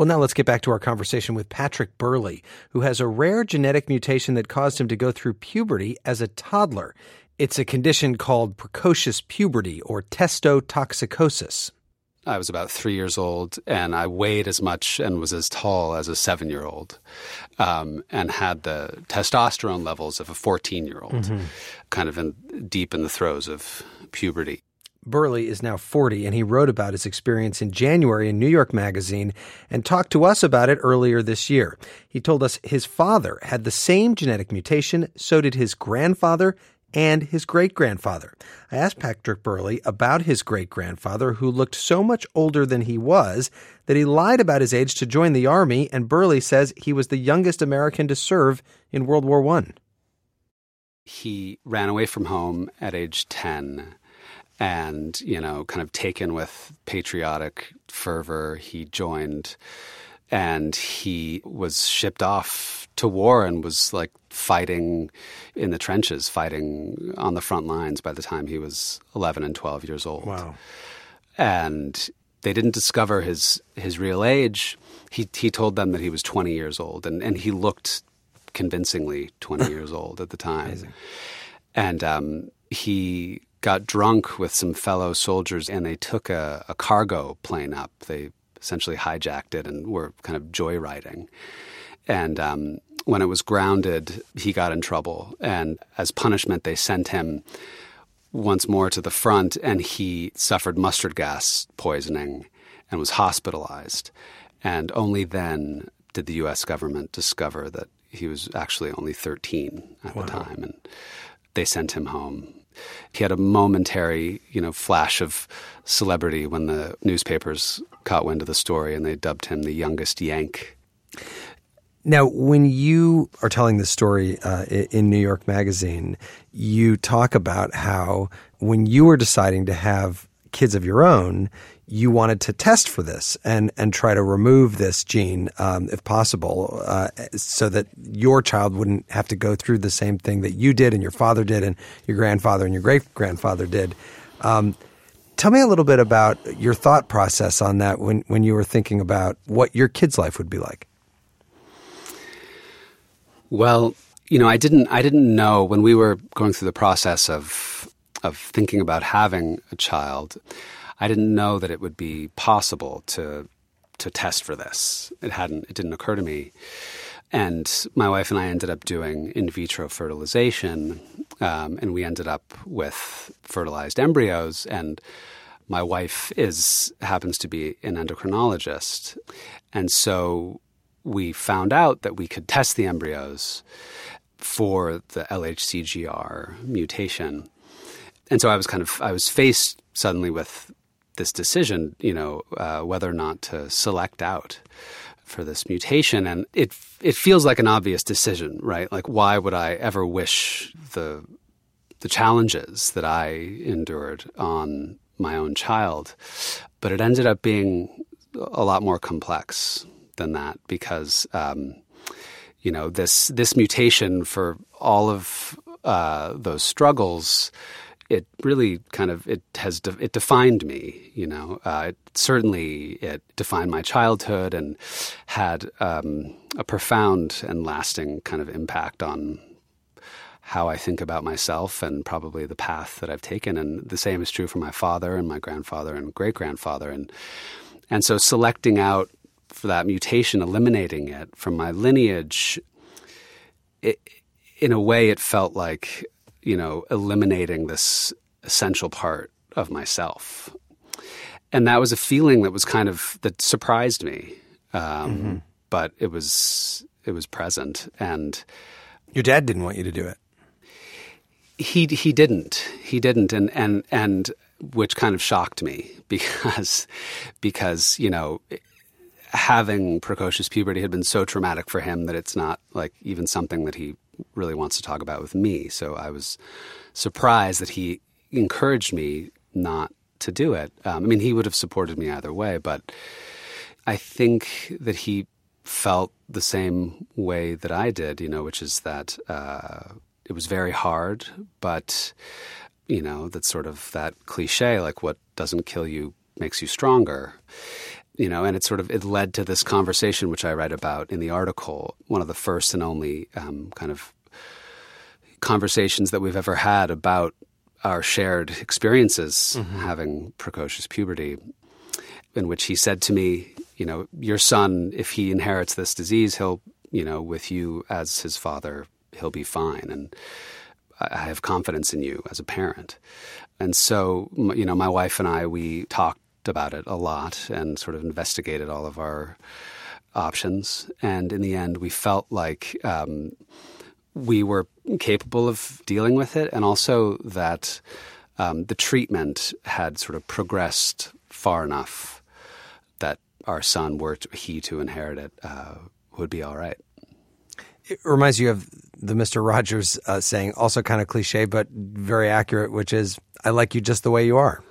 Well, now let's get back to our conversation with Patrick Burley, who has a rare genetic mutation that caused him to go through puberty as a toddler. It's a condition called precocious puberty or testotoxicosis. I was about 3 years old, and I weighed as much and was as tall as a 7-year-old, and had the testosterone levels of a 14-year-old, kind of deep in the throes of puberty. Burley is now 40, and he wrote about his experience in January in New York Magazine and talked to us about it earlier this year. He told us his father had the same genetic mutation, so did his grandfather and his great-grandfather. I asked Patrick Burley about his great-grandfather, who looked so much older than he was that he lied about his age to join the Army, and Burley says he was the youngest American to serve in World War I. He ran away from home at age 10 and, kind of taken with patriotic fervor, he joined, and he was shipped off to war and was fighting in the trenches, fighting on the front lines by the time he was 11 and 12 years old. Wow. And they didn't discover his real age. He told them that he was 20 years old, and he looked convincingly 20 years old at the time. Amazing. And he got drunk with some fellow soldiers, and they took a cargo plane up. They essentially hijacked it and were kind of joyriding. And when it was grounded, he got in trouble. And as punishment, they sent him once more to the front, and he suffered mustard gas poisoning and was hospitalized. And only then did the U.S. government discover that he was actually only 13 at the time. And they sent him home. He had a momentary, flash of celebrity when the newspapers caught wind of the story, and they dubbed him the youngest Yank. Now, when you are telling this story in New York Magazine, you talk about how when you were deciding to have kids of your own, you wanted to test for this and try to remove this gene, if possible, so that your child wouldn't have to go through the same thing that you did and your father did and your grandfather and your great-grandfather did. Tell me a little bit about your thought process on that when you were thinking about what your kid's life would be like. Well, I didn't know when we were going through the process of thinking about having a child. I didn't know that it would be possible to test for this. It didn't occur to me. And my wife and I ended up doing in vitro fertilization, and we ended up with fertilized embryos. And my wife happens to be an endocrinologist. And so we found out that we could test the embryos for the LHCGR mutation. And so I was faced suddenly with this decision, whether or not to select out for this mutation. And it feels like an obvious decision, right? Like, why would I ever wish the challenges that I endured on my own child? But it ended up being a lot more complex than that because, this mutation, for all of those struggles, it really it defined me, it defined my childhood and had a profound and lasting kind of impact on how I think about myself and probably the path that I've taken. And the same is true for my father and my grandfather and great-grandfather. And so selecting out for that mutation, eliminating it from my lineage, in a way it felt like, eliminating this essential part of myself. And that was a feeling that surprised me. But it was present. And your dad didn't want you to do it. He didn't. And which kind of shocked me because, having precocious puberty had been so traumatic for him that it's not even something that he really wants to talk about with me. So I was surprised that he encouraged me not to do it. He would have supported me either way, but I think that he felt the same way that I did, which is that it was very hard, but, that's sort of that cliche, like what doesn't kill you makes you stronger. And it led to this conversation, which I write about in the article, one of the first and only kind of conversations that we've ever had about our shared experiences having precocious puberty, in which he said to me, your son, if he inherits this disease, he'll, with you as his father, he'll be fine. And I have confidence in you as a parent. And so, my wife and I, we talked about it a lot and sort of investigated all of our options. And in the end, we felt like we were capable of dealing with it, and also that the treatment had sort of progressed far enough that our son, were he to inherit it, would be all right. It reminds you of the Mr. Rogers saying, also kind of cliche, but very accurate, which is, I like you just the way you are.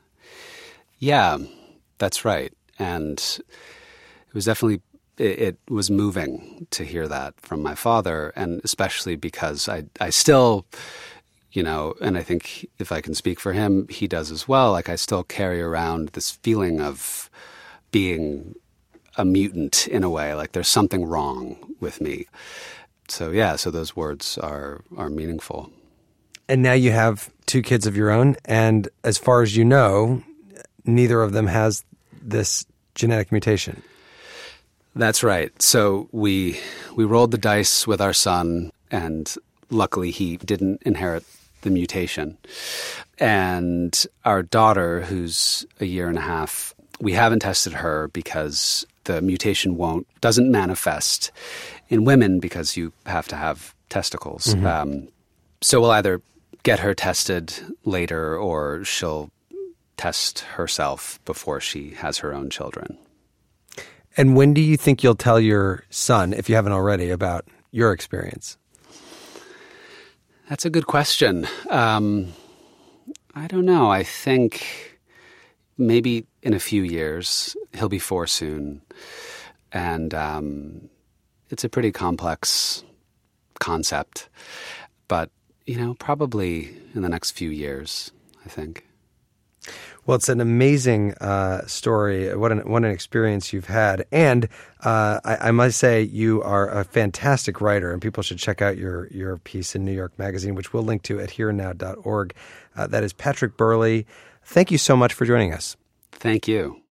Yeah, that's right. And it was definitely, it was moving to hear that from my father, and especially because I still, and I think if I can speak for him, he does as well, like I still carry around this feeling of being a mutant in a way, like there's something wrong with me. So so those words are meaningful. And now you have 2 kids of your own, and as far as you know, neither of them has this genetic mutation. That's right. So we rolled the dice with our son, and luckily he didn't inherit the mutation. And our daughter, who's a year and a half, we haven't tested her because the mutation doesn't manifest in women because you have to have testicles. So we'll either get her tested later, or she'll test herself before she has her own children. And when do you think you'll tell your son, if you haven't already, about your experience? That's a good question. I don't know. I think maybe in a few years. He'll be 4 soon. And it's a pretty complex concept. But, probably in the next few years, I think. Well, it's an amazing story. What an experience you've had. And I must say you are a fantastic writer, and people should check out your piece in New York Magazine, which we'll link to at herenow.org. That is Patrick Burley. Thank you so much for joining us. Thank you.